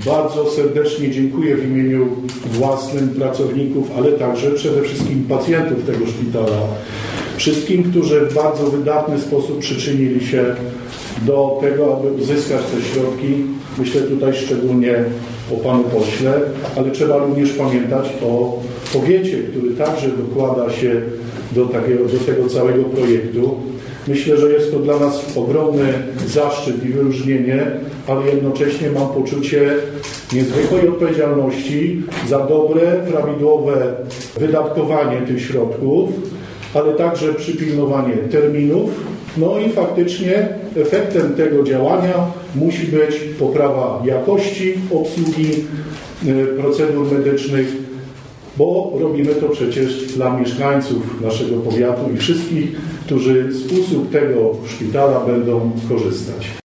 bardzo serdecznie dziękuję w imieniu własnym pracowników, ale także przede wszystkim pacjentów tego szpitala. Wszystkim, którzy w bardzo wydatny sposób przyczynili się do tego, aby uzyskać te środki. Myślę tutaj szczególnie o panu pośle, ale trzeba również pamiętać o powiecie, który także dokłada się do tego całego projektu. Myślę, że jest to dla nas ogromny zaszczyt i wyróżnienie, ale jednocześnie mam poczucie niezwykłej odpowiedzialności za dobre, prawidłowe wydatkowanie tych środków, ale także przypilnowanie terminów. No i faktycznie efektem tego działania musi być poprawa jakości obsługi procedur medycznych, bo robimy to przecież dla mieszkańców naszego powiatu i wszystkich, którzy z usług tego szpitala będą korzystać.